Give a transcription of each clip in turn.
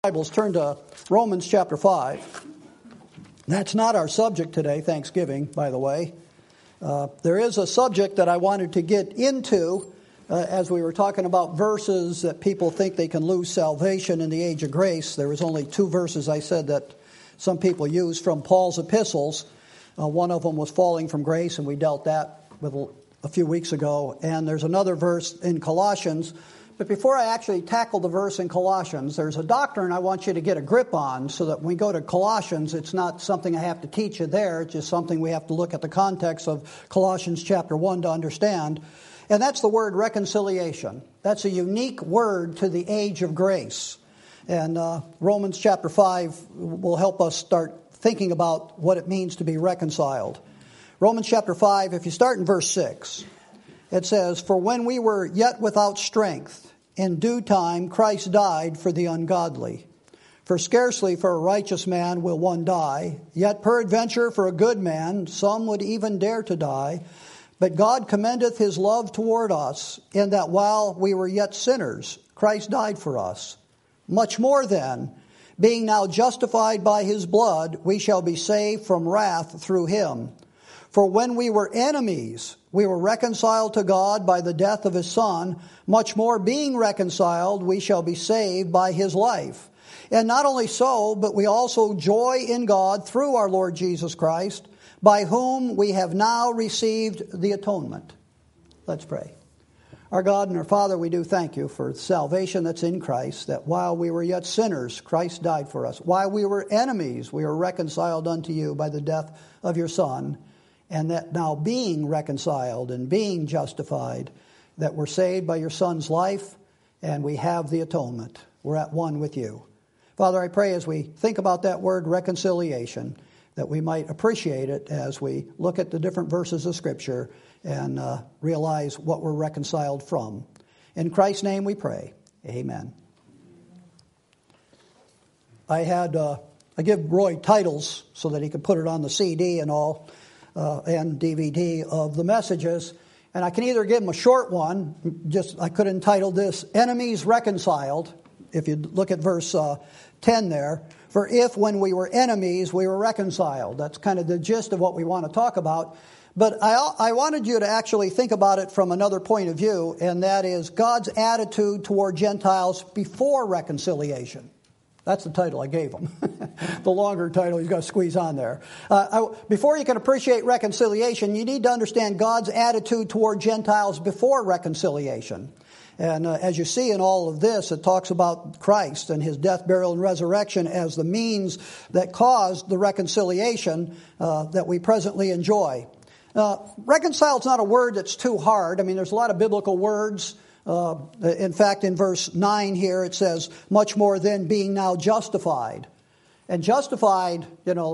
Bibles, turn to Romans chapter 5. That's not our subject today, Thanksgiving, by the way. There is a subject that I wanted to get into as we were talking about verses that people think they can lose salvation in the age of grace. There was only two verses I said that some people use from Paul's epistles. One of them was falling from grace, and we dealt that with a few weeks ago. And there's another verse in Colossians. But before I actually tackle the verse in Colossians, there's a doctrine I want you to get a grip on so that when we go to Colossians, it's not something I have to teach you there. It's just something we have to look at the context of Colossians chapter 1 to understand. And that's the word reconciliation. That's a unique word to the age of grace. And Romans chapter 5 will help us start thinking about what it means to be reconciled. Romans chapter 5, if you start in verse 6, it says, "For when we were yet without strength, in due time Christ died for the ungodly. For scarcely for a righteous man will one die, yet peradventure for a good man some would even dare to die. But God commendeth his love toward us, in that while we were yet sinners, Christ died for us. Much more then, being now justified by his blood, we shall be saved from wrath through him. For when we were enemies, we were reconciled to God by the death of his Son. Much more, being reconciled, we shall be saved by his life. And not only so, but we also joy in God through our Lord Jesus Christ, by whom we have now received the atonement." Let's pray. Our God and our Father, we do thank you for salvation that's in Christ, that while we were yet sinners, Christ died for us. While we were enemies, we were reconciled unto you by the death of your Son. And that now being reconciled and being justified, that we're saved by your Son's life, and we have the atonement. We're at one with you. Father, I pray as we think about that word reconciliation, that we might appreciate it as we look at the different verses of Scripture and realize what we're reconciled from. In Christ's name we pray. Amen. I give Roy titles so that he could put it on the CD and all. And DVD of the messages, and I can either give them a short one, I could entitle this "Enemies Reconciled," if you look at verse 10 there. For if when we were enemies, we were reconciled. That's kind of the gist of what we want to talk about. But I wanted you to actually think about it from another point of view, and that is God's attitude toward Gentiles before reconciliation. That's the title I gave him. The longer title you've got to squeeze on there. Before you can appreciate reconciliation, you need to understand God's attitude toward Gentiles before reconciliation. And as you see in all of this, it talks about Christ and his death, burial, and resurrection as the means that caused the reconciliation that we presently enjoy. Reconcile is not a word that's too hard. I mean, there's a lot of biblical words. In fact, in verse 9 here, it says, "Much more than being now justified." And justified,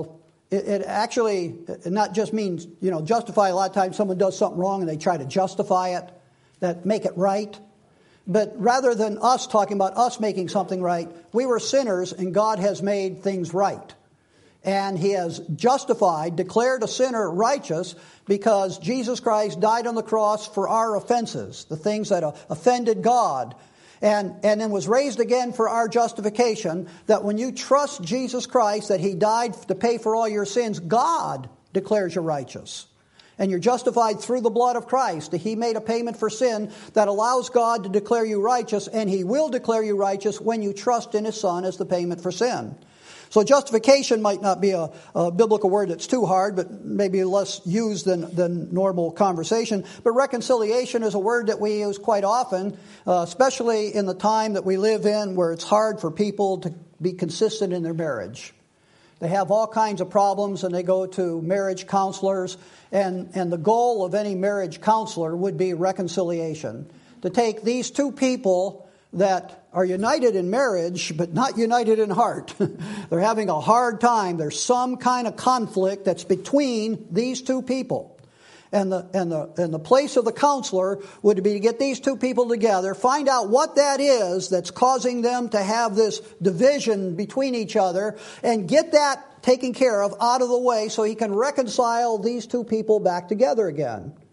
it actually not just means, justify. A lot of times someone does something wrong and they try to justify it, that make it right. But rather than us talking about us making something right, we were sinners and God has made things right. And he has justified, declared a sinner righteous because Jesus Christ died on the cross for our offenses, the things that offended God, and then was raised again for our justification, that when you trust Jesus Christ, that he died to pay for all your sins, God declares you righteous. And you're justified through the blood of Christ. He made a payment for sin that allows God to declare you righteous, and he will declare you righteous when you trust in his Son as the payment for sin. So justification might not be a biblical word that's too hard, but maybe less used than normal conversation. But reconciliation is a word that we use quite often, especially in the time that we live in where it's hard for people to be consistent in their marriage. They have all kinds of problems and they go to marriage counselors. And the goal of any marriage counselor would be reconciliation. To take these two people that are united in marriage, but not united in heart. They're having a hard time. There's some kind of conflict that's between these two people. And the place of the counselor would be to get these two people together, find out what that is that's causing them to have this division between each other, and get that taken care of out of the way so he can reconcile these two people back together again.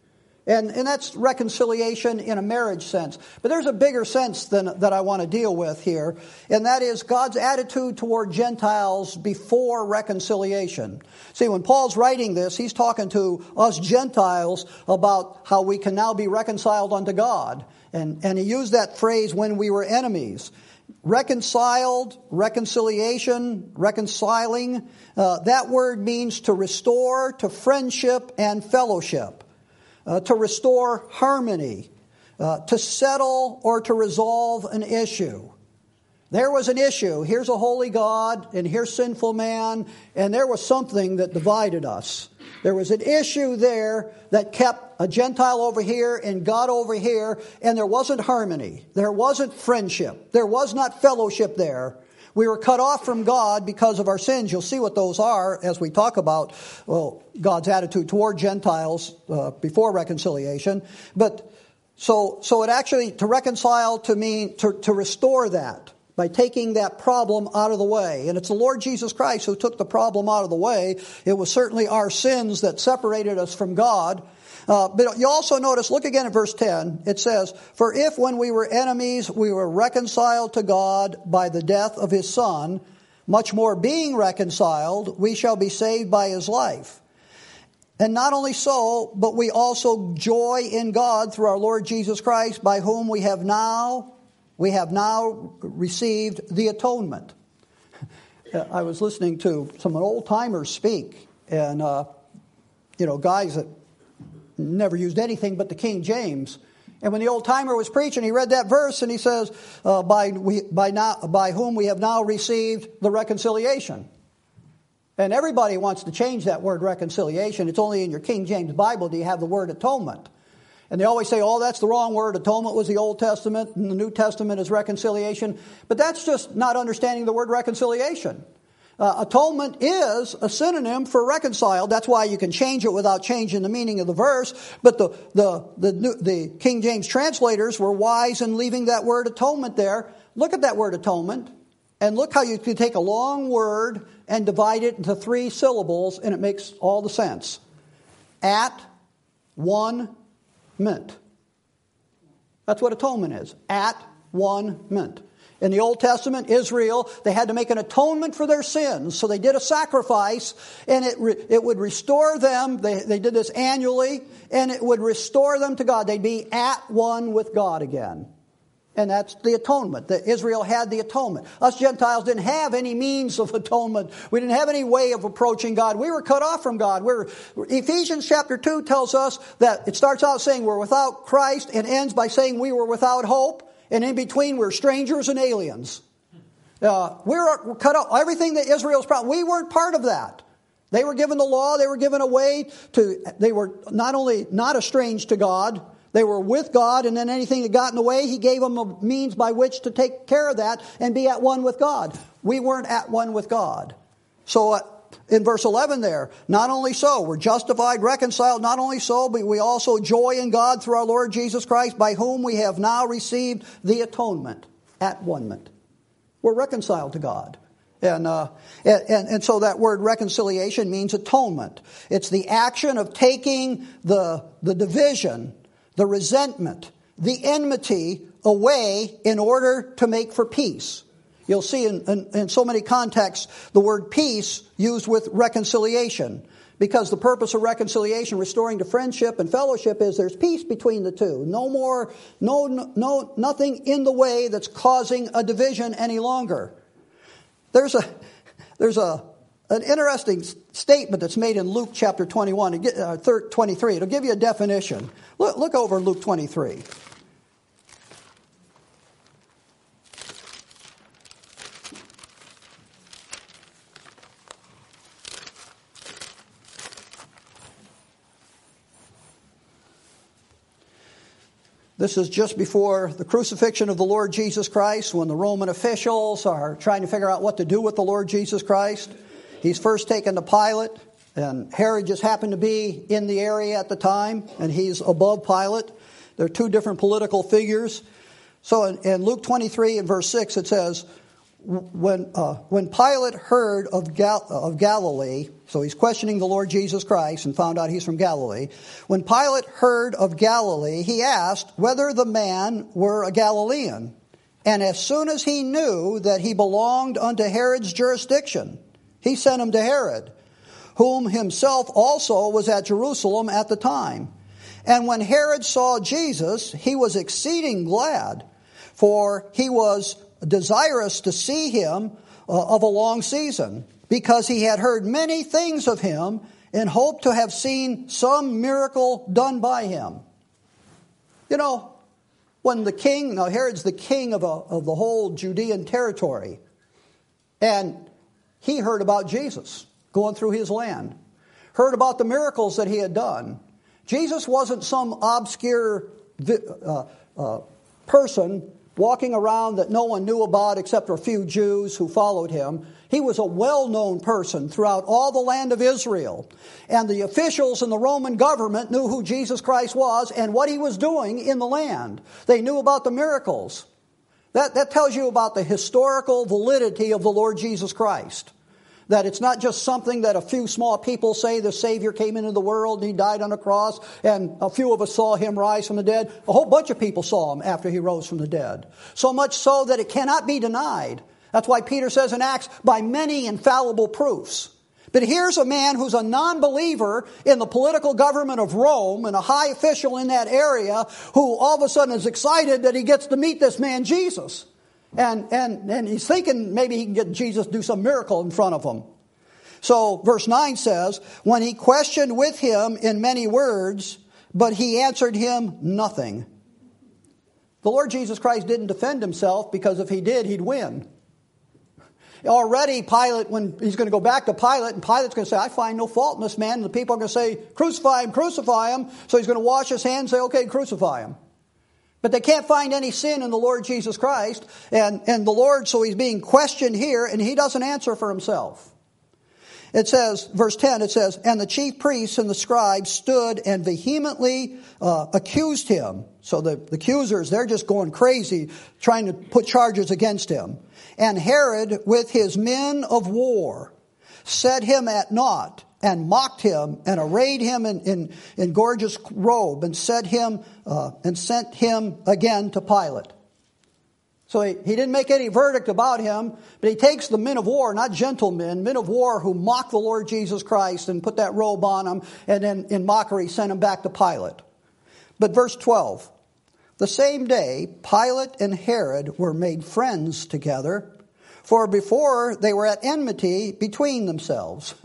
And that's reconciliation in a marriage sense. But there's a bigger sense that I want to deal with here, and that is God's attitude toward Gentiles before reconciliation. See, when Paul's writing this, he's talking to us Gentiles about how we can now be reconciled unto God. And he used that phrase, when we were enemies. Reconciled, reconciliation, reconciling, that word means to restore to friendship and fellowship. To restore harmony, to settle or to resolve an issue. There was an issue. Here's a holy God and here's sinful man, and there was something that divided us. There was an issue there that kept a Gentile over here and God over here, and there wasn't harmony. There wasn't friendship. There was not fellowship there. We were cut off from God because of our sins. You'll see what those are as we talk about, God's attitude toward Gentiles before reconciliation. But so it actually, to reconcile to mean to restore that by taking that problem out of the way. And it's the Lord Jesus Christ who took the problem out of the way. It was certainly our sins that separated us from God. But you also notice, look again at verse 10. It says, "For if when we were enemies we were reconciled to God by the death of his Son, much more being reconciled, we shall be saved by his life. And not only so, but we also joy in God through our Lord Jesus Christ, by whom we have now received the atonement." I was listening to some old-timers speak, and guys that never used anything but the King James. And when the old-timer was preaching, he read that verse and he says, by whom we have now received the reconciliation. And everybody wants to change that word reconciliation. It's only in your King James Bible do you have the word atonement. And they always say, that's the wrong word. Atonement was the Old Testament and the New Testament is reconciliation. But that's just not understanding the word reconciliation. Atonement is a synonym for reconciled. That's why you can change it without changing the meaning of the verse. But the King James translators were wise in leaving that word atonement there. Look at that word atonement, and look how you can take a long word and divide it into 3 syllables, and it makes all the sense. At one mint. That's what atonement is. At one mint. In the Old Testament, Israel, they had to make an atonement for their sins. So they did a sacrifice, and it would restore them. They did this annually, and it would restore them to God. They'd be at one with God again. And that's the atonement. Israel had the atonement. Us Gentiles didn't have any means of atonement. We didn't have any way of approaching God. We were cut off from God. Ephesians chapter 2 tells us that it starts out saying we're without Christ and ends by saying we were without hope. And in between, we're strangers and aliens. We're cut off. Everything that Israel's proud, we weren't part of that. They were given the law. They were given a way they were not only not estranged to God, they were with God, and then anything that got in the way, he gave them a means by which to take care of that and be at one with God. We weren't at one with God. So in verse 11 there, not only so, we're justified, reconciled, not only so, but we also joy in God through our Lord Jesus Christ, by whom we have now received the atonement, at one-ment. We're reconciled to God. And so that word reconciliation means atonement. It's the action of taking the division, the resentment, the enmity away in order to make for peace. You'll see in so many contexts the word peace used with reconciliation, because the purpose of reconciliation, restoring to friendship and fellowship, is there's peace between the two. Nothing in the way that's causing a division any longer. There's an interesting statement that's made in Luke chapter 23. It'll give you a definition. Look over Luke 23. This is just before the crucifixion of the Lord Jesus Christ, when the Roman officials are trying to figure out what to do with the Lord Jesus Christ. He's first taken to Pilate, and Herod just happened to be in the area at the time, and he's above Pilate. They're 2 different political figures. So in Luke 23 and verse 6 it says, when Pilate heard of Galilee, so he's questioning the Lord Jesus Christ and found out he's from Galilee. When Pilate heard of Galilee, he asked whether the man were a Galilean. And as soon as he knew that he belonged unto Herod's jurisdiction, he sent him to Herod, whom himself also was at Jerusalem at the time. And when Herod saw Jesus, he was exceeding glad, for he was desirous to see him of a long season, because he had heard many things of him and hoped to have seen some miracle done by him. You know, when the king, now Herod's the king of the whole Judean territory, and he heard about Jesus going through his land, heard about the miracles that he had done. Jesus wasn't some obscure person walking around that no one knew about except for a few Jews who followed him. He was a well-known person throughout all the land of Israel. And the officials in the Roman government knew who Jesus Christ was and what he was doing in the land. They knew about the miracles. That tells you about the historical validity of the Lord Jesus Christ. That it's not just something that a few small people say the Savior came into the world and he died on a cross and a few of us saw him rise from the dead. A whole bunch of people saw him after he rose from the dead. So much so that it cannot be denied. That's why Peter says in Acts, by many infallible proofs. But here's a man who's a non-believer in the political government of Rome and a high official in that area who all of a sudden is excited that he gets to meet this man Jesus. And he's thinking maybe he can get Jesus to do some miracle in front of him. So verse 9 says, when he questioned with him in many words, but he answered him nothing. The Lord Jesus Christ didn't defend himself, because if he did, he'd win. Already Pilate, when he's going to go back to Pilate, and Pilate's going to say, I find no fault in this man. And the people are going to say, crucify him, crucify him. So he's going to wash his hands and say, okay, crucify him. But they can't find any sin in the Lord Jesus Christ. And the Lord, so he's being questioned here, and he doesn't answer for himself. It says, verse 10, it says, and the chief priests and the scribes stood and vehemently accused him. So the accusers, they're just going crazy, trying to put charges against him. And Herod, with his men of war, set him at naught, and mocked him, and arrayed him in gorgeous robe, and sent him again to Pilate. So he didn't make any verdict about him, but he takes the men of war, not gentlemen, men of war who mocked the Lord Jesus Christ and put that robe on him, and then in mockery sent him back to Pilate. But verse 12, the same day Pilate and Herod were made friends together, for before they were at enmity between themselves.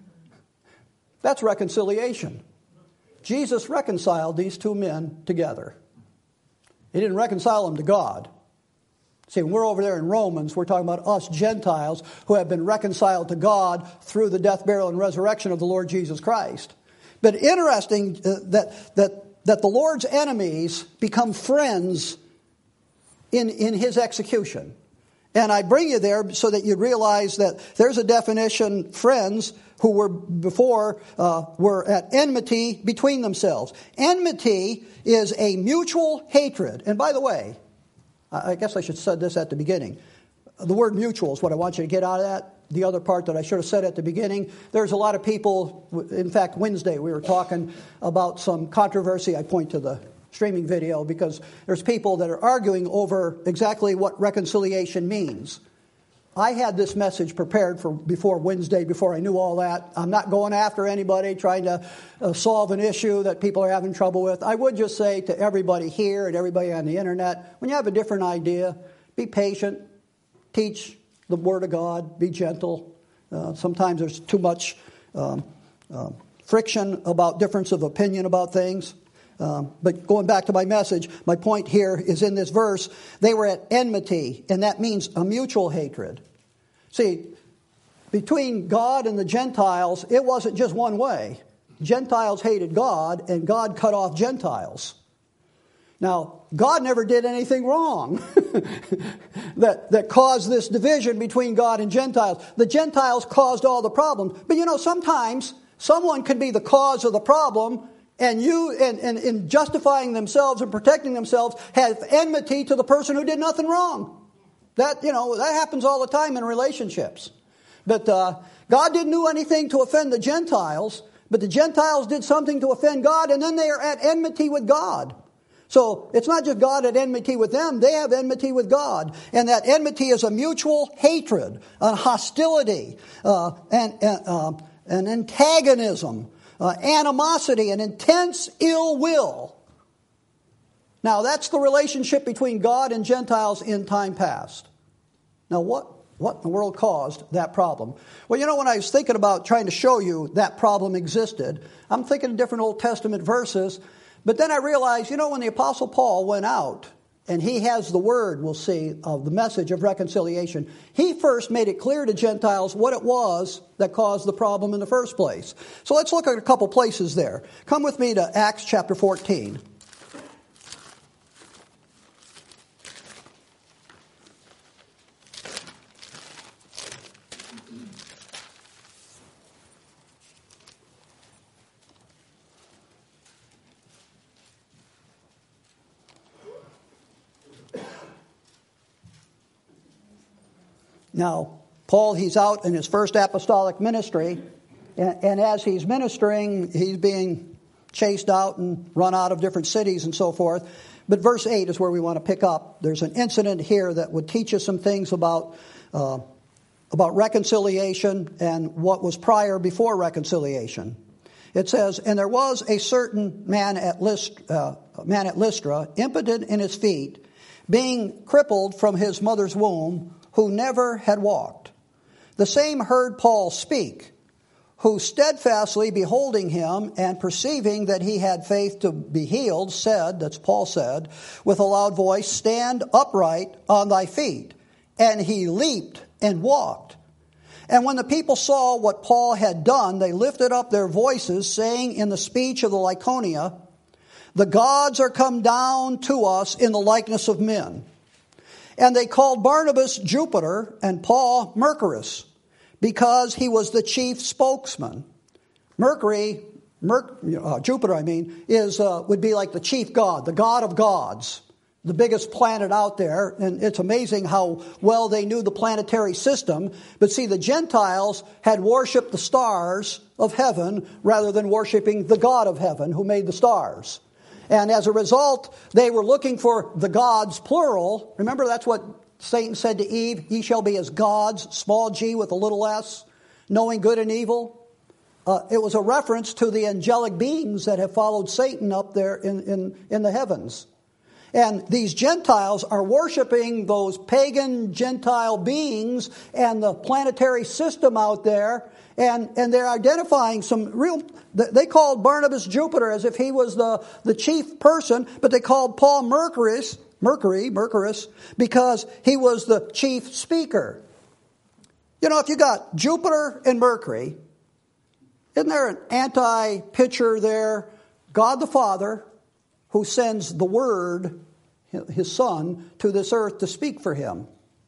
That's reconciliation. Jesus reconciled these two men together. He didn't reconcile them to God. See, when we're over there in Romans, we're talking about us Gentiles who have been reconciled to God through the death, burial, and resurrection of the Lord Jesus Christ. But interesting that the Lord's enemies become friends in his execution. And I bring you there so that you realize that there's a definition, friends who were before were at enmity between themselves. Enmity is a mutual hatred. And by the way, I guess I should have said this at the beginning. The word mutual is what I want you to get out of that. The other part that I should have said at the beginning, there's a lot of people, in fact, Wednesday we were talking about some controversy. I point to the streaming video because there's people that are arguing over exactly what reconciliation means. I had this message prepared for before Wednesday, before I knew all that. I'm not going after anybody trying to solve an issue that people are having trouble with. I would just say to everybody here and everybody on the internet, when you have a different idea, be patient, teach the Word of God, be gentle. Sometimes there's too much friction about difference of opinion about things. But going back to my message, my point here is in this verse, they were at enmity, and that means a mutual hatred. See, between God and the Gentiles, it wasn't just one way. Gentiles hated God, and God cut off Gentiles. Now, God never did anything wrong that caused this division between God and Gentiles. The Gentiles caused all the problems. But you know, sometimes someone could be the cause of the problem, and you, in justifying themselves and protecting themselves, have enmity to the person who did nothing wrong. That happens all the time in relationships. But God didn't do anything to offend the Gentiles, but the Gentiles did something to offend God, and then they are at enmity with God. So it's not just God at enmity with them, they have enmity with God. And that enmity is a mutual hatred, a hostility, an antagonism, animosity, an intense ill will. Now that's the relationship between God and Gentiles in time past. Now what in the world caused that problem? Well, when I was thinking about trying to show you that problem existed, I'm thinking of different Old Testament verses. But then I realized, when the Apostle Paul went out, and he has the word, we'll see, of the message of reconciliation, he first made it clear to Gentiles what it was that caused the problem in the first place. So let's look at a couple places there. Come with me to Acts chapter 14. Now, Paul, he's out in his first apostolic ministry, and as he's ministering, he's being chased out and run out of different cities and so forth. But verse 8 is where we want to pick up. There's an incident here that would teach us some things about reconciliation and what was before reconciliation. It says, "And there was a certain man at Lystra, impotent in his feet, being crippled from his mother's womb, who never had walked. The same heard Paul speak, who steadfastly beholding him and perceiving that he had faith to be healed, said," that's Paul said, "with a loud voice, stand upright on thy feet. And he leaped and walked. And when the people saw what Paul had done, they lifted up their voices, saying in the speech of the Lycaonia, the gods are come down to us in the likeness of men. And they called Barnabas Jupiter and Paul Mercurius, because he was the chief spokesman." Jupiter, would be like the chief god, the god of gods, the biggest planet out there. And it's amazing how well they knew the planetary system. But see, the Gentiles had worshipped the stars of heaven rather than worshiping the God of heaven who made the stars. And as a result, they were looking for the gods, plural. Remember, that's what Satan said to Eve. Ye shall be as gods, small g with a little s, knowing good and evil. It was a reference to the angelic beings that have followed Satan up there in the heavens. And these Gentiles are worshiping those pagan Gentile beings and the planetary system out there. And they're identifying some real... They called Barnabas Jupiter as if he was the chief person, but they called Paul Mercurius, because he was the chief speaker. If you got Jupiter and Mercury, isn't there an anti-picture there? God the Father, who sends the Word, His Son, to this earth to speak for Him.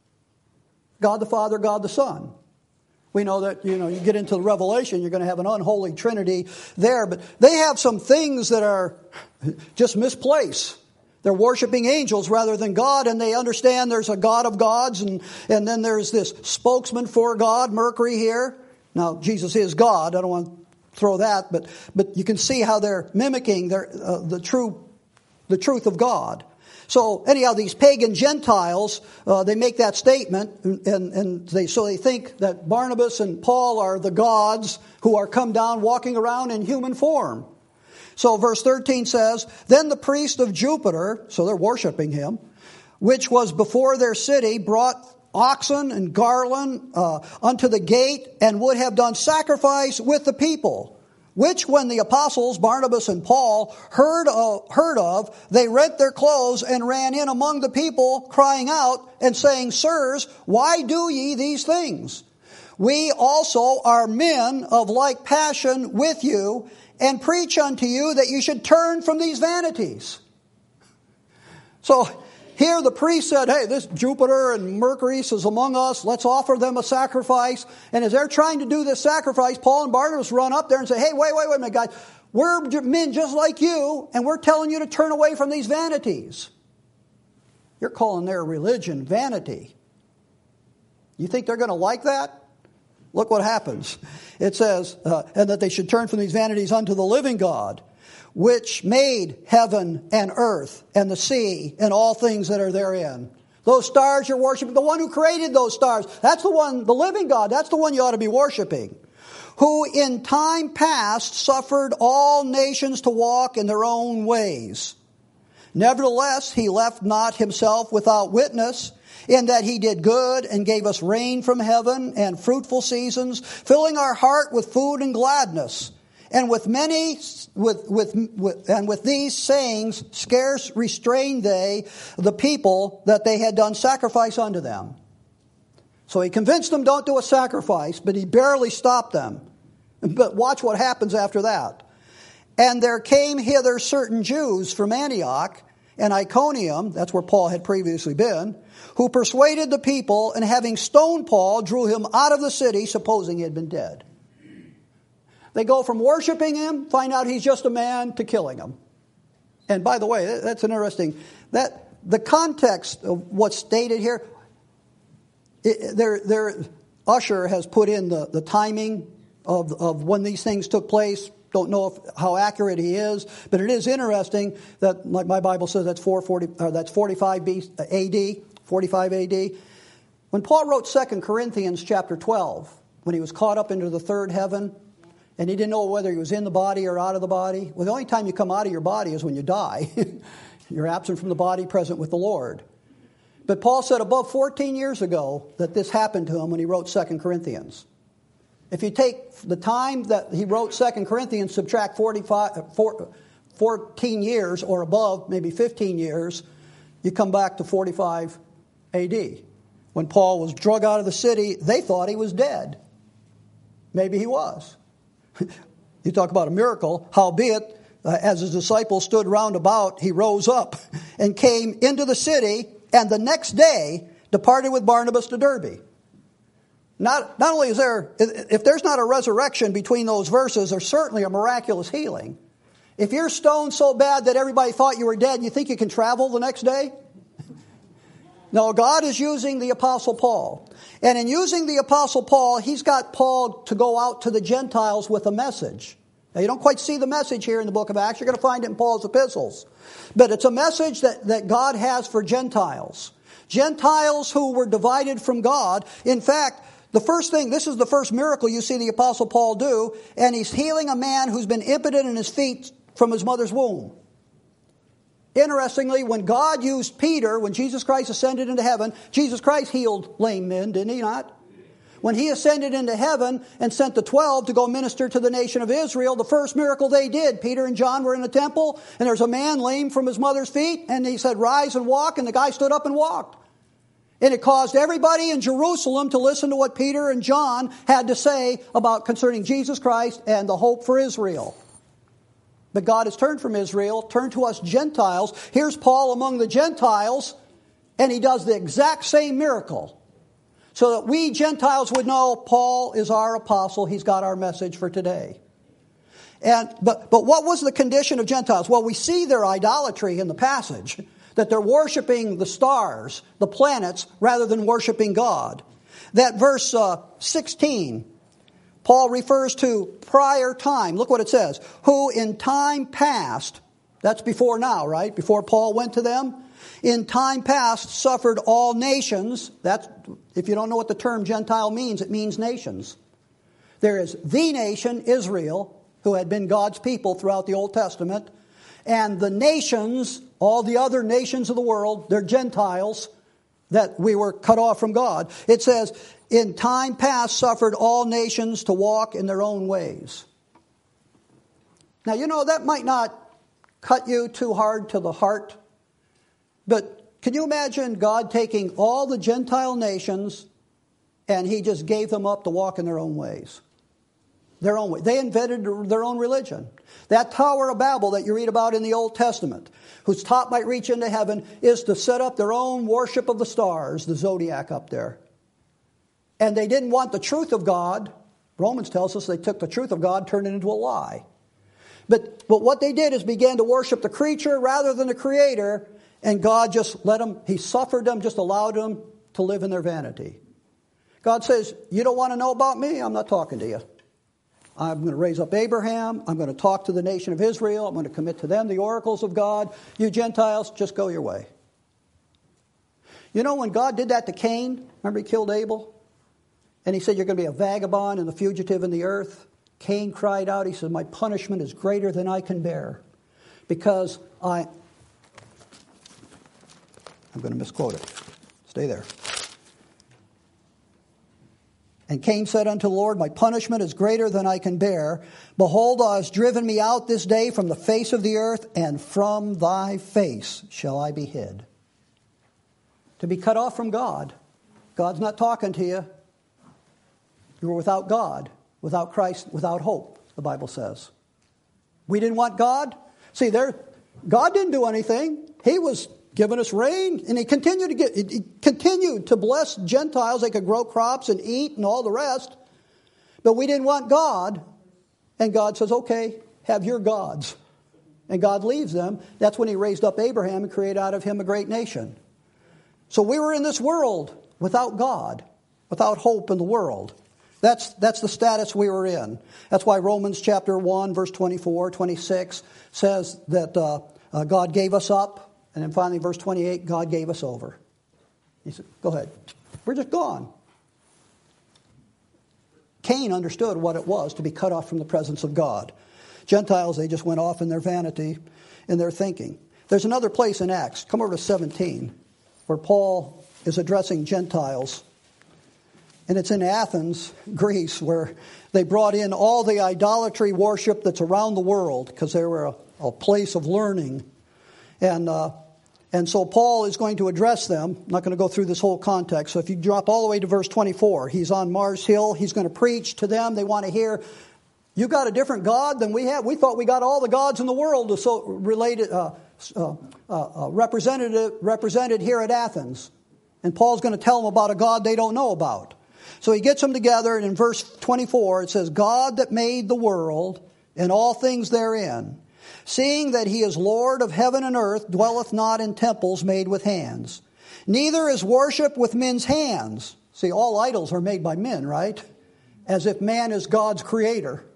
God the Father, God the Son. We know that, you get into the Revelation, you're going to have an unholy trinity there. But they have some things that are just misplaced. They're worshiping angels rather than God, and they understand there's a God of gods, and then there's this spokesman for God, Mercury here. Now, Jesus is God. I don't want to throw that, but you can see how they're mimicking the truth of God. So anyhow, these pagan Gentiles, they make that statement, and they think that Barnabas and Paul are the gods who are come down walking around in human form. So verse 13 says, "Then the priest of Jupiter," so they're worshiping him, "which was before their city, brought oxen and garland unto the gate, and would have done sacrifice with the people. Which when the apostles Barnabas and Paul heard of, they rent their clothes and ran in among the people, crying out and saying, Sirs, why do ye these things? We also are men of like passion with you, and preach unto you that you should turn from these vanities." So here the priest said, hey, this Jupiter and Mercury is among us. Let's offer them a sacrifice. And as they're trying to do this sacrifice, Paul and Barnabas run up there and say, hey, wait a minute, guys. We're men just like you, and we're telling you to turn away from these vanities. You're calling their religion vanity. You think they're going to like that? Look what happens. It says, and that they should turn from these vanities unto the living God, which made heaven and earth and the sea and all things that are therein. Those stars you're worshiping, the one who created those stars, that's the one, the living God, that's the one you ought to be worshiping. Who in time past suffered all nations to walk in their own ways. Nevertheless, he left not himself without witness, in that he did good and gave us rain from heaven and fruitful seasons, filling our heart with food and gladness. And with these sayings scarce restrained they the people that they had done sacrifice unto them. So he convinced them, don't do a sacrifice, but he barely stopped them. But watch what happens after that. And there came hither certain Jews from Antioch and Iconium, that's where Paul had previously been, who persuaded the people, and having stoned Paul, drew him out of the city, supposing he had been dead. They go from worshiping him, find out he's just a man, to killing him. And by the way, that's an interesting, that the context of what's stated here, Usher has put in the timing of when these things took place. Don't know how accurate he is, but it is interesting that, like my Bible says, that's 45 AD. 45 AD. When Paul wrote 2 Corinthians chapter 12, when he was caught up into the third heaven, and he didn't know whether he was in the body or out of the body. Well, the only time you come out of your body is when you die. You're absent from the body, present with the Lord. But Paul said above 14 years ago that this happened to him when he wrote 2 Corinthians. If you take the time that he wrote 2 Corinthians, subtract 14 years or above, maybe 15 years, you come back to 45 AD. When Paul was drug out of the city, they thought he was dead. Maybe he was. You talk about a miracle. Howbeit, as his disciples stood round about, he rose up and came into the city, and the next day departed with Barnabas to Derbe. Not only is there, if there's not a resurrection between those verses, there's certainly a miraculous healing. If you're stoned so bad that everybody thought you were dead, you think you can travel the next day? No, God is using the Apostle Paul. And in using the Apostle Paul, he's got Paul to go out to the Gentiles with a message. Now, you don't quite see the message here in the book of Acts. You're going to find it in Paul's epistles. But it's a message that God has for Gentiles. Gentiles who were divided from God. In fact, the first thing, this is the first miracle you see the Apostle Paul do, and he's healing a man who's been impotent in his feet from his mother's womb. Interestingly, when God used Peter, when Jesus Christ ascended into heaven, Jesus Christ healed lame men, didn't he not? When he ascended into heaven and sent the 12 to go minister to the nation of Israel, the first miracle they did, Peter and John were in the temple, and there's a man lame from his mother's feet, and he said, rise and walk, and the guy stood up and walked. And it caused everybody in Jerusalem to listen to what Peter and John had to say about concerning Jesus Christ and the hope for Israel. But God has turned from Israel, turned to us Gentiles. Here's Paul among the Gentiles, and he does the exact same miracle. So that we Gentiles would know Paul is our apostle. He's got our message for today. But what was the condition of Gentiles? Well, we see their idolatry in the passage, that they're worshiping the stars, the planets, rather than worshiping God. That verse 16, Paul refers to prior time. Look what it says. Who in time past, that's before now, right? Before Paul went to them. In time past suffered all nations. That's, if you don't know what the term Gentile means, it means nations. There is the nation, Israel, who had been God's people throughout the Old Testament. And the nations, all the other nations of the world, they're Gentiles that we were cut off from God. It says, in time past suffered all nations to walk in their own ways. Now, you know, that might not cut you too hard to the heart. But can you imagine God taking all the Gentile nations and he just gave them up to walk in their own ways? Their own way. They invented their own religion. That Tower of Babel that you read about in the Old Testament, whose top might reach into heaven, is to set up their own worship of the stars, the zodiac up there. And they didn't want the truth of God. Romans tells us they took the truth of God, turned it into a lie. But what they did is began to worship the creature rather than the Creator, and God just let them, he suffered them, just allowed them to live in their vanity. God says, you don't want to know about me? I'm not talking to you. I'm going to raise up Abraham. I'm going to talk to the nation of Israel. I'm going to commit to them the oracles of God. You Gentiles, just go your way. You know, when God did that to Cain, remember he killed Abel? And he said, you're going to be a vagabond and a fugitive in the earth. Cain cried out. He said, my punishment is greater than I can bear. Because I'm going to misquote it. Stay there. And Cain said unto the Lord, my punishment is greater than I can bear. Behold, thou hast driven me out this day from the face of the earth, and from thy face shall I be hid. To be cut off from God. God's not talking to you. You were without God, without Christ, without hope, the Bible says. We didn't want God. See, God didn't do anything. He was giving us rain, and he continued to bless Gentiles. They could grow crops and eat and all the rest. But we didn't want God. And God says, okay, have your gods. And God leaves them. That's when he raised up Abraham and created out of him a great nation. So we were in this world without God, without hope in the world. That's the status we were in. That's why Romans chapter 1, verse 24, 26 says that God gave us up. And then finally, verse 28, God gave us over. He said, go ahead. We're just gone. Cain understood what it was to be cut off from the presence of God. Gentiles, they just went off in their vanity, in their thinking. There's another place in Acts, come over to 17, where Paul is addressing Gentiles. And it's in Athens, Greece, where they brought in all the idolatry worship that's around the world because they were a place of learning. And so Paul is going to address them. I'm not going to go through this whole context. So if you drop all the way to verse 24, he's on Mars Hill. He's going to preach to them. They want to hear, you got a different God than we have. We thought we got all the gods in the world represented here at Athens. And Paul's going to tell them about a God they don't know about. So he gets them together, and in verse 24 it says, God that made the world and all things therein, seeing that he is Lord of heaven and earth, dwelleth not in temples made with hands, neither is worship with men's hands. See, all idols are made by men, right? As if man is God's creator.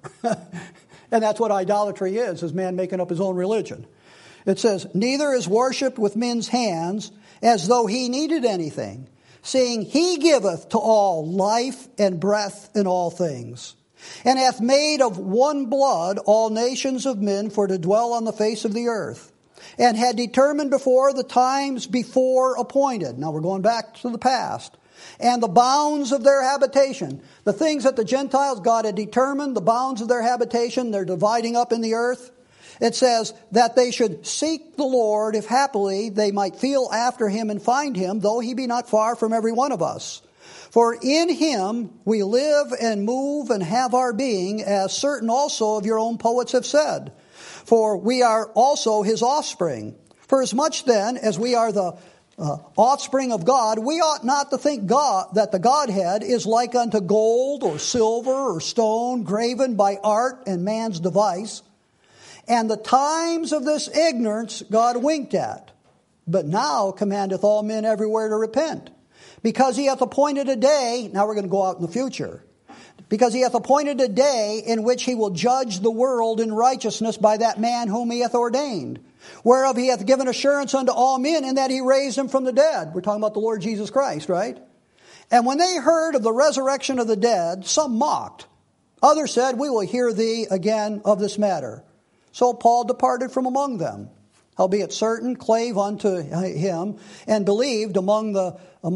And that's what idolatry is man making up his own religion. It says, neither is worshipped with men's hands, as though he needed anything, seeing he giveth to all life and breath in all things, and hath made of one blood all nations of men for to dwell on the face of the earth, and had determined before the times before appointed. Now we're going back to the past. And the bounds of their habitation. The things that the Gentiles, God had determined, the bounds of their habitation, they're dividing up in the earth. It says that they should seek the Lord, if happily they might feel after him and find him, though he be not far from every one of us. For in him we live and move and have our being, as certain also of your own poets have said. For we are also his offspring. For as much then as we are the offspring of God, we ought not to think God that the Godhead is like unto gold or silver or stone, graven by art and man's device. And the times of this ignorance God winked at, but now commandeth all men everywhere to repent. Because he hath appointed a day, now we're going to go out in the future, because he hath appointed a day in which he will judge the world in righteousness by that man whom he hath ordained, whereof he hath given assurance unto all men, in that he raised him from the dead. We're talking about the Lord Jesus Christ, right? And when they heard of the resurrection of the dead, some mocked. Others said, we will hear thee again of this matter. So Paul departed from among them, howbeit certain clave unto him, and believed among the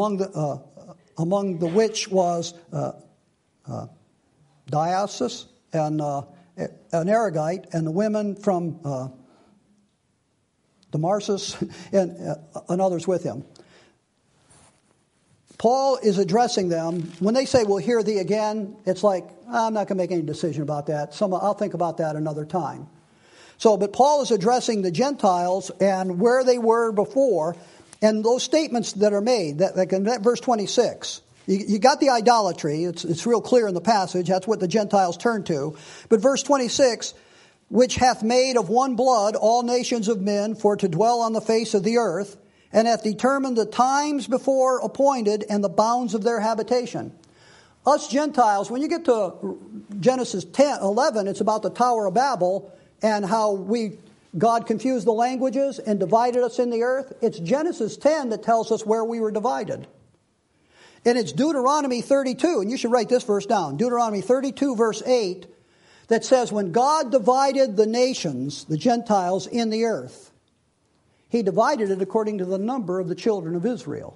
which was Dionysius and an Areopagite, and the women from Damascus and others with him. Paul is addressing them. When they say, we'll hear thee again, it's like, I'm not going to make any decision about that. I'll think about that another time. So, but Paul is addressing the Gentiles and where they were before, and those statements that are made, that verse 26. You got the idolatry. It's real clear in the passage. That's what the Gentiles turn to. But verse 26, which hath made of one blood all nations of men for to dwell on the face of the earth, and hath determined the times before appointed and the bounds of their habitation. us Gentiles, when you get to Genesis 11, it's about the Tower of Babel and how God confused the languages and divided us in the earth. It's Genesis 10 that tells us where we were divided. And it's Deuteronomy 32, and you should write this verse down. Deuteronomy 32, verse 8, that says, when God divided the nations, the Gentiles, in the earth, He divided it according to the number of the children of Israel.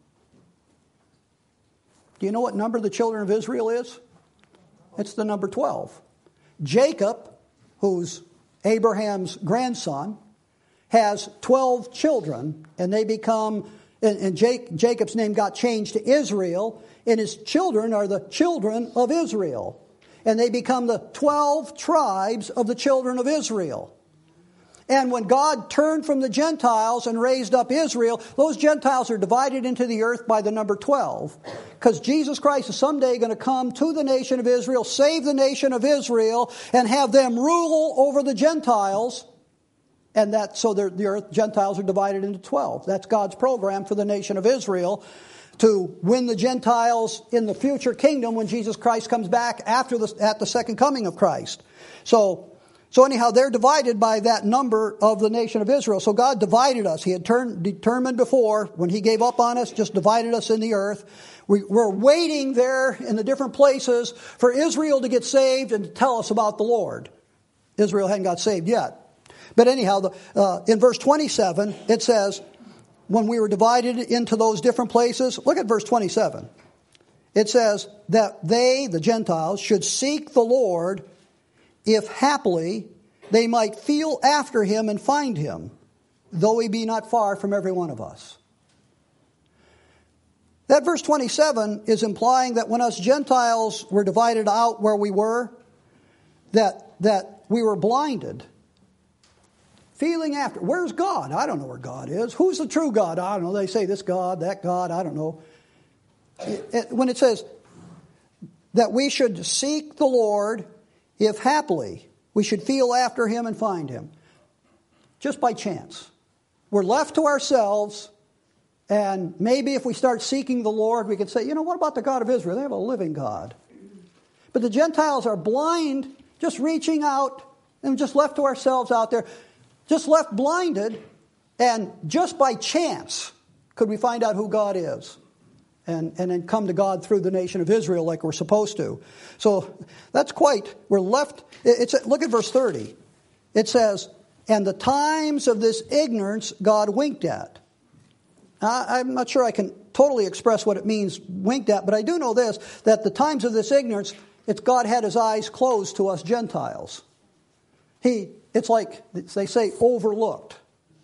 Do you know what number the children of Israel is? It's the number 12. Jacob, who's Abraham's grandson, has 12 children, and they become, and Jacob's name got changed to Israel, and his children are the children of Israel. And they become the 12 tribes of the children of Israel. And when God turned from the Gentiles and raised up Israel, those Gentiles are divided into the earth by the number 12. Because Jesus Christ is someday going to come to the nation of Israel, save the nation of Israel, and have them rule over the Gentiles. And so the earth Gentiles are divided into 12. That's God's program for the nation of Israel, to win the Gentiles in the future kingdom when Jesus Christ comes back at the second coming of Christ. So anyhow, they're divided by that number of the nation of Israel. So God divided us. He had determined before, when He gave up on us, just divided us in the earth. We're waiting there in the different places for Israel to get saved and to tell us about the Lord. Israel hadn't got saved yet. But anyhow, in verse 27, it says, when we were divided into those different places, look at verse 27. It says that they, the Gentiles, should seek the Lord, if haply they might feel after Him and find Him, though He be not far from every one of us. That verse 27 is implying that when us Gentiles were divided out where we were, that we were blinded. Feeling after, where's God? I don't know where God is. Who's the true God? I don't know. They say this God, that God, I don't know. When it says that we should seek the Lord, if haply we should feel after Him and find Him, just by chance. We're left to ourselves, and maybe if we start seeking the Lord, we could say, what about the God of Israel? They have a living God. But the Gentiles are blind, just reaching out, and just left to ourselves out there, just left blinded, and just by chance could we find out who God is. And then come to God through the nation of Israel like we're supposed to. So that's we're left. Look at verse 30. It says, and the times of this ignorance God winked at. I'm not sure I can totally express what it means, winked at, but I do know this, that the times of this ignorance, God had His eyes closed to us Gentiles. It's like, they say, overlooked.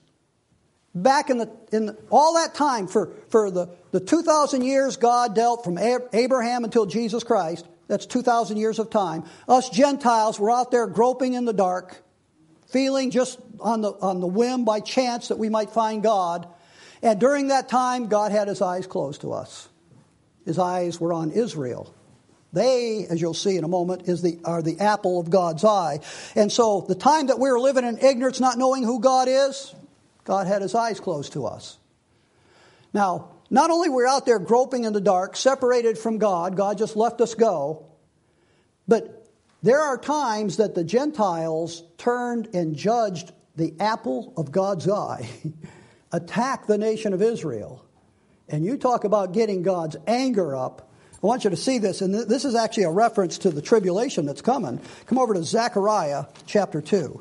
Back in all that time, for the 2,000 years God dealt from Abraham until Jesus Christ, that's 2,000 years of time, us Gentiles were out there groping in the dark, feeling just on the whim by chance that we might find God. And during that time, God had His eyes closed to us. His eyes were on Israel. They, as you'll see in a moment, are the apple of God's eye. And so the time that we were living in ignorance, not knowing who God is, God had His eyes closed to us. Now, not only were we out there groping in the dark, separated from God, God just let us go, but there are times that the Gentiles turned and judged the apple of God's eye, attacked the nation of Israel. And you talk about getting God's anger up. I want you to see this, and this is actually a reference to the tribulation that's coming. Come over to Zechariah chapter 2.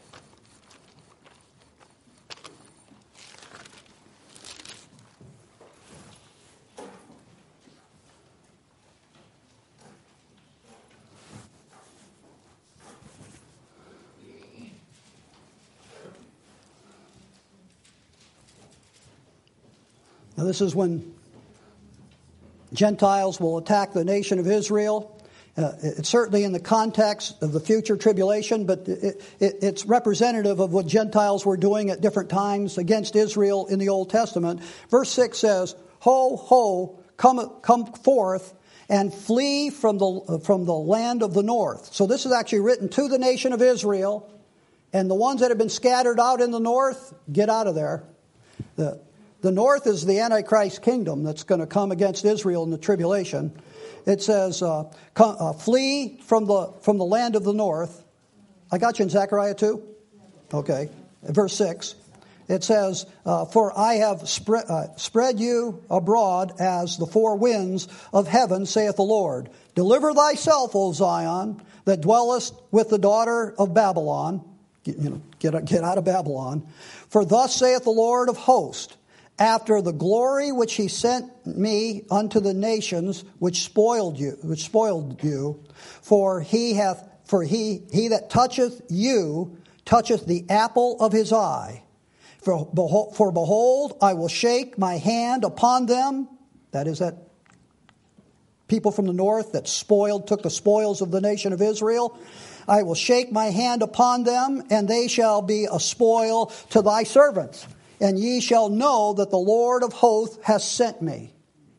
Now, this is when Gentiles will attack the nation of Israel. It's certainly in the context of the future tribulation, but it's representative of what Gentiles were doing at different times against Israel in the Old Testament. Verse 6 says, Ho, ho, come forth and flee from the land of the north. So this is actually written to the nation of Israel, and the ones that have been scattered out in the north, get out of there. The north is the Antichrist kingdom that's going to come against Israel in the tribulation. it says, flee from the land of the north. I got you in Zechariah 2? Okay. Verse 6. It says, for I have spread you abroad as the four winds of heaven, saith the Lord. Deliver thyself, O Zion, that dwellest with the daughter of Babylon. Get out of Babylon. For thus saith the Lord of hosts, after the glory which he sent me unto the nations which spoiled you, for he that toucheth you toucheth the apple of his eye. For behold, I will shake my hand upon them. That is that people from the north that took the spoils of the nation of Israel. I will shake my hand upon them, and they shall be a spoil to thy servants. And ye shall know that the Lord of hosts has sent me.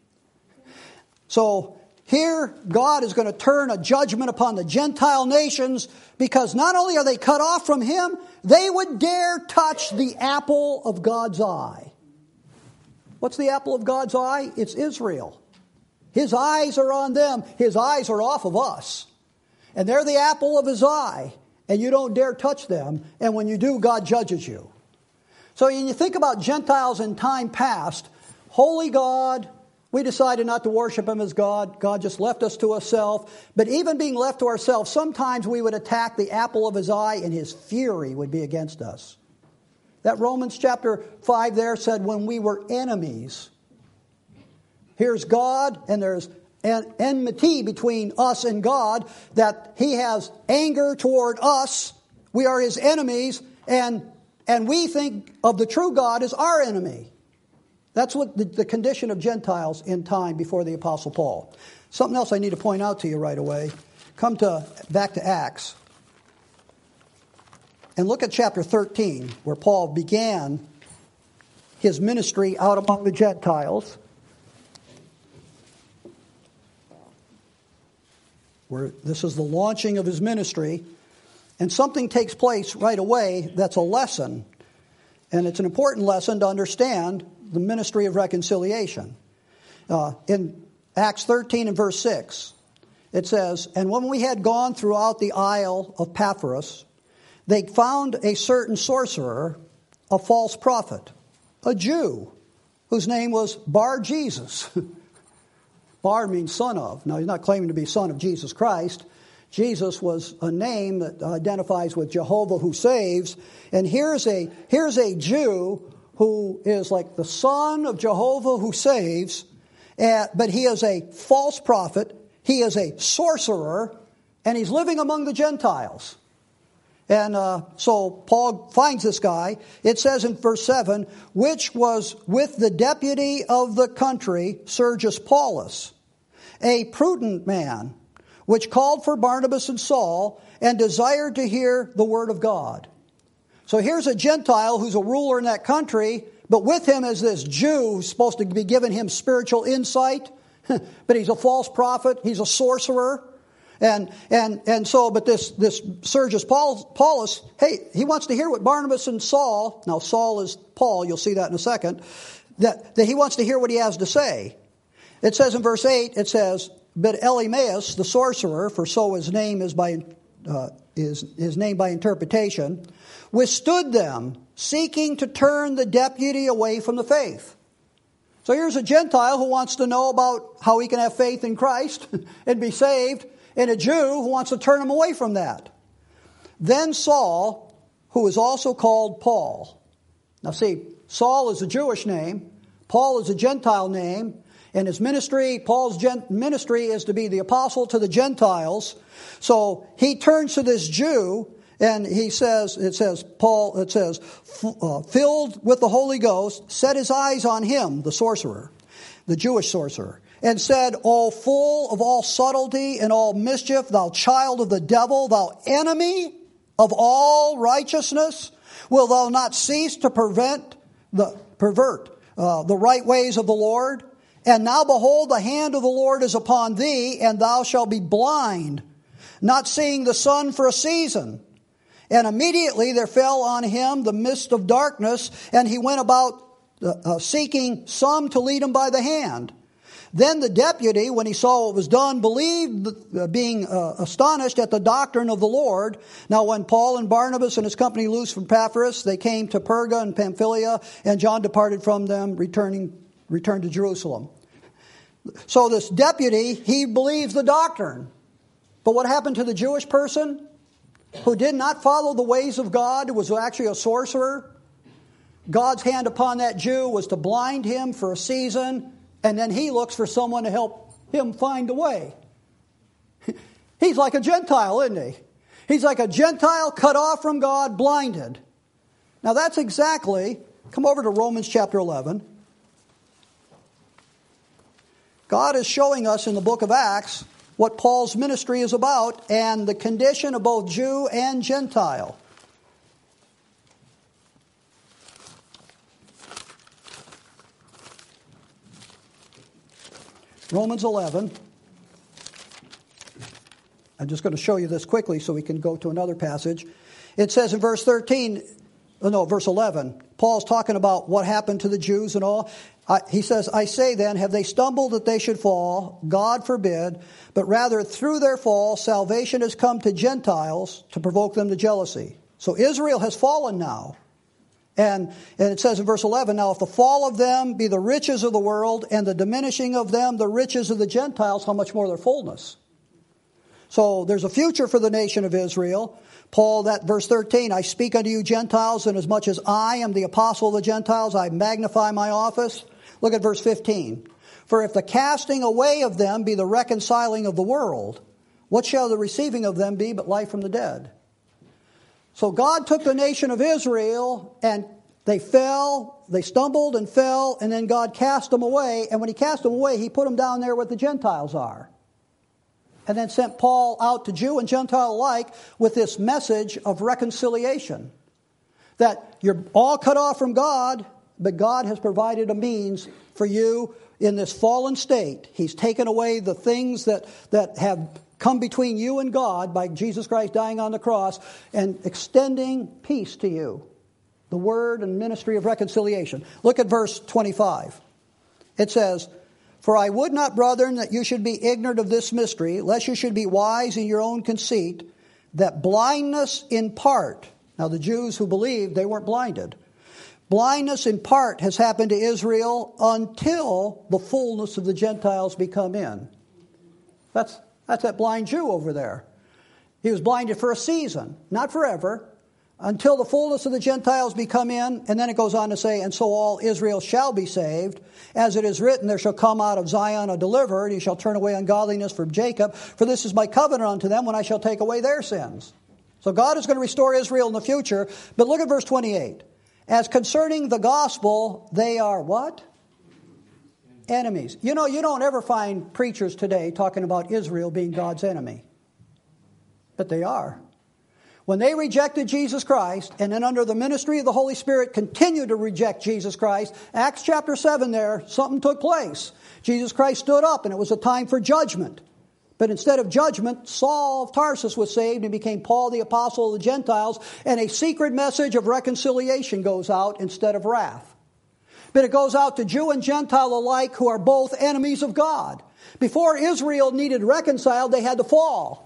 So here, God is going to turn a judgment upon the Gentile nations because not only are they cut off from Him, they would dare touch the apple of God's eye. What's the apple of God's eye? It's Israel. His eyes are on them. His eyes are off of us. And they're the apple of His eye. And you don't dare touch them. And when you do, God judges you. So when you think about Gentiles in time past, holy God, we decided not to worship Him as God. God just left us to ourselves. But even being left to ourselves, sometimes we would attack the apple of His eye and His fury would be against us. That Romans chapter 5 there said when we were enemies. Here's God and there's an enmity between us and God, that He has anger toward us. We are His enemies, and we think of the true God as our enemy. That's what the condition of Gentiles in time before the Apostle Paul. Something else I need to point out to you right away. Come back to Acts. And look at chapter 13, where Paul began his ministry out among the Gentiles. Where this is the launching of his ministry. And something takes place right away that's a lesson. And it's an important lesson to understand the ministry of reconciliation. In Acts 13 and verse 6, it says, and when we had gone throughout the isle of Paphos, they found a certain sorcerer, a false prophet, a Jew, whose name was Bar-Jesus. Bar means son of. Now, he's not claiming to be son of Jesus Christ. Jesus was a name that identifies with Jehovah who saves. And here's a Jew who is like the son of Jehovah who saves, but he is a false prophet, he is a sorcerer, and he's living among the Gentiles. And so Paul finds this guy. It says in verse 7, which was with the deputy of the country, Sergius Paulus, a prudent man, which called for Barnabas and Saul, and desired to hear the word of God. So here's a Gentile who's a ruler in that country, but with him is this Jew who's supposed to be giving him spiritual insight, but he's a false prophet, he's a sorcerer. And so, but this Sergius Paulus, hey, he wants to hear what Barnabas and Saul, now Saul is Paul, you'll see that in a second, that he wants to hear what he has to say. It says in verse 8, it says, but Elymaeus, the sorcerer, for so his name is by his name by interpretation, withstood them, seeking to turn the deputy away from the faith. So here's a Gentile who wants to know about how he can have faith in Christ and be saved, and a Jew who wants to turn him away from that. Then Saul, who is also called Paul. Now see, Saul is a Jewish name, Paul is a Gentile name, and his ministry, Paul's ministry is to be the apostle to the Gentiles. So he turns to this Jew, and it says, filled with the Holy Ghost, set his eyes on him, the sorcerer, the Jewish sorcerer, and said, O full of all subtlety and all mischief, thou child of the devil, thou enemy of all righteousness, will thou not cease to pervert the right ways of the Lord? And now behold, the hand of the Lord is upon thee, and thou shalt be blind, not seeing the sun for a season. And immediately there fell on him the mist of darkness, and he went about seeking some to lead him by the hand. Then the deputy, when he saw what was done, believed, being astonished at the doctrine of the Lord. Now when Paul and Barnabas and his company loosed from Epaphras, they came to Perga and Pamphylia, and John departed from them, returned to Jerusalem. So this deputy, he believes the doctrine. But what happened to the Jewish person who did not follow the ways of God, who was actually a sorcerer? God's hand upon that Jew was to blind him for a season, and then he looks for someone to help him find a way. He's like a Gentile, isn't he? He's like a Gentile cut off from God, blinded. Now that's exactly, come over to Romans chapter 11. God is showing us in the book of Acts what Paul's ministry is about and the condition of both Jew and Gentile. Romans 11. I'm just going to show you this quickly so we can go to another passage. It says in verse 11, Paul's talking about what happened to the Jews and all. He says, I say then, have they stumbled that they should fall? God forbid. But rather through their fall, salvation has come to Gentiles to provoke them to jealousy. So Israel has fallen now. And it says in verse 11, now if the fall of them be the riches of the world, and the diminishing of them the riches of the Gentiles, how much more their fullness? So there's a future for the nation of Israel. Paul, that verse 13, I speak unto you Gentiles, and as much as I am the apostle of the Gentiles, I magnify my office. Look at verse 15. For if the casting away of them be the reconciling of the world, what shall the receiving of them be but life from the dead? So God took the nation of Israel, and they fell, they stumbled and fell, and then God cast them away. And when he cast them away, he put them down there where the Gentiles are. And then sent Paul out to Jew and Gentile alike with this message of reconciliation. That you're all cut off from God, but God has provided a means for you in this fallen state. He's taken away the things that have come between you and God by Jesus Christ dying on the cross and extending peace to you. The word and ministry of reconciliation. Look at verse 25. It says, for I would not, brethren, that you should be ignorant of this mystery, lest you should be wise in your own conceit, that blindness in part, now the Jews who believed, they weren't blinded. Blindness in part has happened to Israel until the fullness of the Gentiles become in. That's that blind Jew over there. He was blinded for a season, not forever, until the fullness of the Gentiles become in. And then it goes on to say, and so all Israel shall be saved. As it is written, there shall come out of Zion a deliverer, and he shall turn away ungodliness from Jacob. For this is my covenant unto them when I shall take away their sins. So God is going to restore Israel in the future. But look at verse 28. As concerning the gospel, they are what? Enemies. You know, you don't ever find preachers today talking about Israel being God's enemy. But they are. When they rejected Jesus Christ, and then under the ministry of the Holy Spirit continued to reject Jesus Christ, Acts chapter 7 there, something took place. Jesus Christ stood up, and it was a time for judgment. But instead of judgment, Saul of Tarsus was saved and became Paul the apostle of the Gentiles, and a secret message of reconciliation goes out instead of wrath. But it goes out to Jew and Gentile alike who are both enemies of God. Before Israel needed reconciled, they had to fall.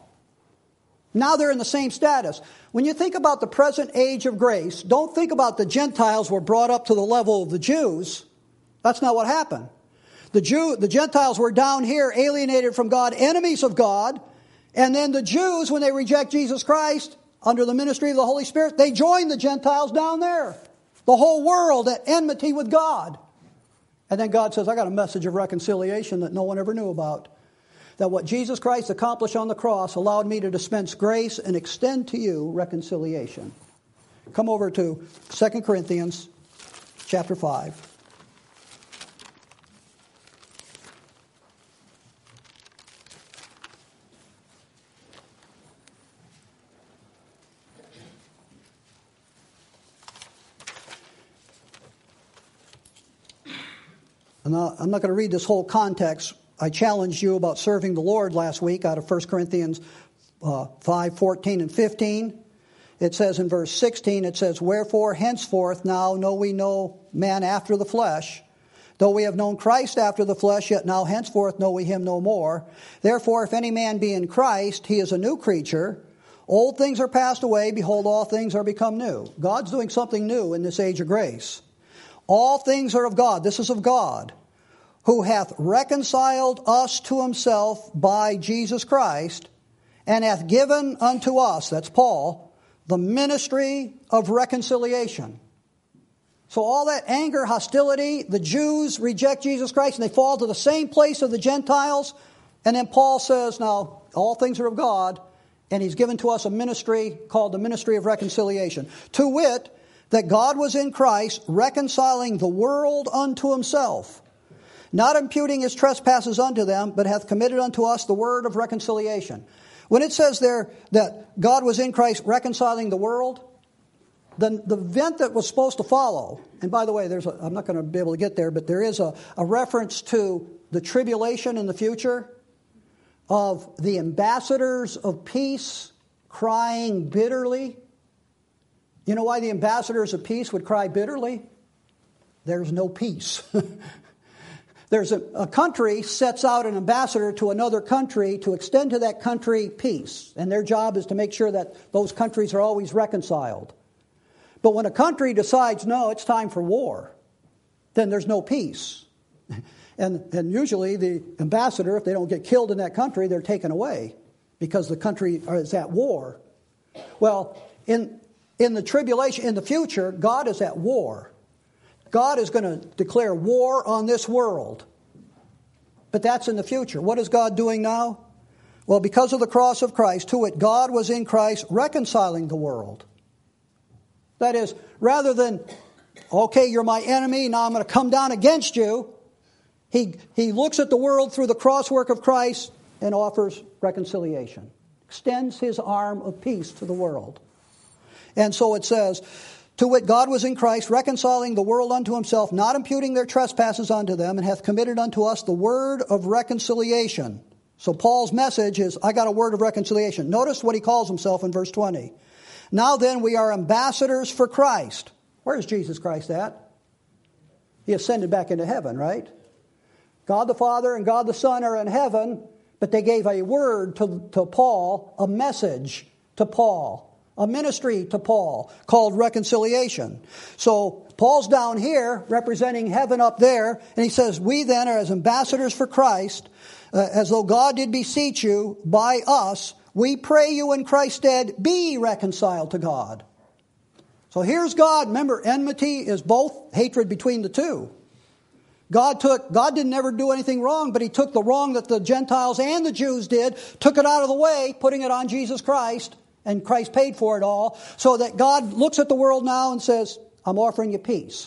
Now they're in the same status. When you think about the present age of grace, don't think about the Gentiles were brought up to the level of the Jews. That's not what happened. The Gentiles were down here, alienated from God, enemies of God. And then the Jews, when they reject Jesus Christ, under the ministry of the Holy Spirit, they join the Gentiles down there. The whole world at enmity with God. And then God says, I got a message of reconciliation that no one ever knew about. That what Jesus Christ accomplished on the cross allowed me to dispense grace and extend to you reconciliation. Come over to 2 Corinthians chapter 5. I'm not going to read this whole context. I challenged you about serving the Lord last week out of 1 Corinthians 5, 14 and 15. It says in verse 16, it says, wherefore henceforth now know we no man after the flesh. Though we have known Christ after the flesh, yet now henceforth know we him no more. Therefore, if any man be in Christ, he is a new creature. Old things are passed away. Behold, all things are become new. God's doing something new in this age of grace. All things are of God. This is of God, who hath reconciled us to himself by Jesus Christ, and hath given unto us, that's Paul, the ministry of reconciliation. So all that anger, hostility, the Jews reject Jesus Christ and they fall to the same place of the Gentiles. And then Paul says, now, all things are of God, and he's given to us a ministry called the ministry of reconciliation. To wit, that God was in Christ, reconciling the world unto himself, not imputing his trespasses unto them, but hath committed unto us the word of reconciliation. When it says there that God was in Christ reconciling the world, the event that was supposed to follow, and by the way, I'm not going to be able to get there, but there is a reference to the tribulation in the future of the ambassadors of peace crying bitterly. You know why the ambassadors of peace would cry bitterly? There's no peace. There's a country sets out an ambassador to another country to extend to that country peace. And their job is to make sure that those countries are always reconciled. But when a country decides, no, it's time for war, then there's no peace. And usually the ambassador, if they don't get killed in that country, they're taken away because the country is at war. Well, in the tribulation, in the future, God is at war. God is going to declare war on this world. But that's in the future. What is God doing now? Well, because of the cross of Christ, to it God was in Christ reconciling the world. That is, rather than, okay, you're my enemy, now I'm going to come down against you, he looks at the world through the crosswork of Christ and offers reconciliation. Extends his arm of peace to the world. And so it says, to wit, God was in Christ, reconciling the world unto himself, not imputing their trespasses unto them, and hath committed unto us the word of reconciliation. So Paul's message is, I got a word of reconciliation. Notice what he calls himself in verse 20. Now then, we are ambassadors for Christ. Where's Jesus Christ at? He ascended back into heaven, right? God the Father and God the Son are in heaven, but they gave a word to Paul, a message to Paul. A ministry to Paul called reconciliation. So Paul's down here representing heaven up there, and he says, we then are as ambassadors for Christ, as though God did beseech you by us, we pray you in Christ's stead, be reconciled to God. So here's God. Remember, enmity is both hatred between the two. God didn't ever do anything wrong, but he took the wrong that the Gentiles and the Jews did, took it out of the way, putting it on Jesus Christ. And Christ paid for it all, so that God looks at the world now and says, I'm offering you peace.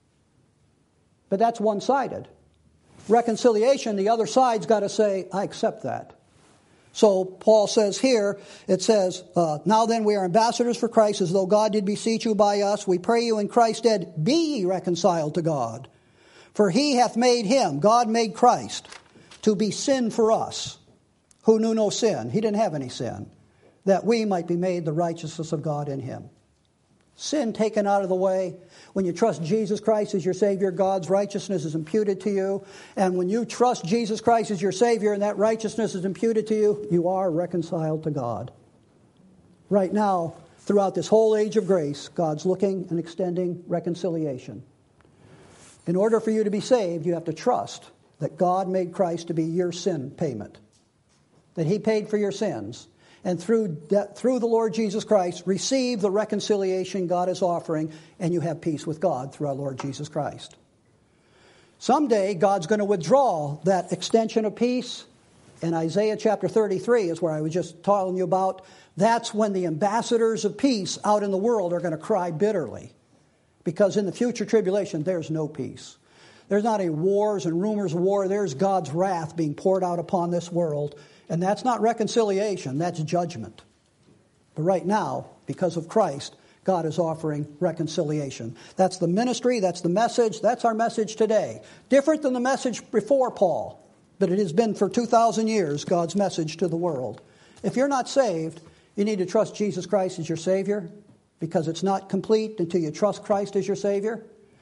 But that's one-sided. Reconciliation, the other side's got to say, I accept that. So Paul says here, it says, now then we are ambassadors for Christ, as though God did beseech you by us. We pray you in Christ's stead, be ye reconciled to God. For he hath made him, God made Christ, to be sin for us, who knew no sin. He didn't have any sin. That we might be made the righteousness of God in him. Sin taken out of the way. When you trust Jesus Christ as your Savior, God's righteousness is imputed to you. And when you trust Jesus Christ as your Savior and that righteousness is imputed to you, you are reconciled to God. Right now, throughout this whole age of grace, God's looking and extending reconciliation. In order for you to be saved, you have to trust that God made Christ to be your sin payment. That he paid for your sins. And through the Lord Jesus Christ, receive the reconciliation God is offering, and you have peace with God through our Lord Jesus Christ. Someday, God's going to withdraw that extension of peace. And Isaiah chapter 33 is where I was just telling you about. That's when the ambassadors of peace out in the world are going to cry bitterly. Because in the future tribulation, there's no peace. There's not any wars and rumors of war. There's God's wrath being poured out upon this world. And that's not reconciliation, that's judgment. But right now, because of Christ, God is offering reconciliation. That's the ministry, that's the message, that's our message today. Different than the message before Paul, but it has been for 2,000 years God's message to the world. If you're not saved, you need to trust Jesus Christ as your Savior, because it's not complete until you trust Christ as your Savior.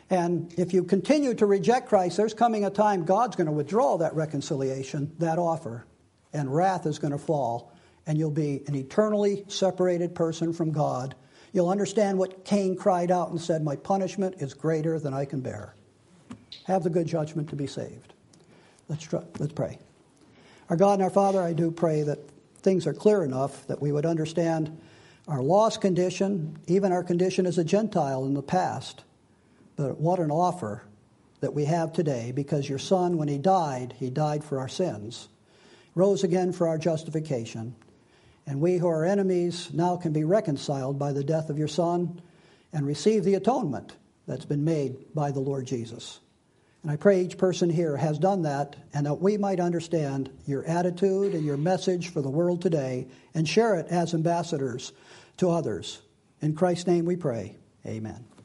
And if you continue to reject Christ, there's coming a time God's going to withdraw that reconciliation, that offer, and wrath is going to fall, and you'll be an eternally separated person from God. You'll understand what Cain cried out and said, my punishment is greater than I can bear. Have the good judgment to be saved. Let's pray. Our God and our Father, I do pray that things are clear enough that we would understand our lost condition, even our condition as a Gentile in the past. But what an offer that we have today, because your Son, when he died for our sins, rose again for our justification. And we who are enemies now can be reconciled by the death of your Son and receive the atonement that's been made by the Lord Jesus. And I pray each person here has done that, and that we might understand your attitude and your message for the world today and share it as ambassadors to others. In Christ's name we pray. Amen.